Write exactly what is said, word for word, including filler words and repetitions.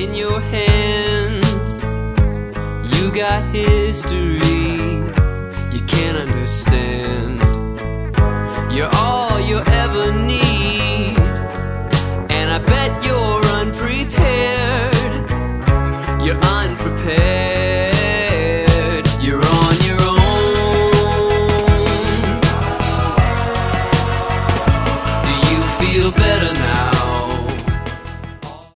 in your hands. You got history you can't understand.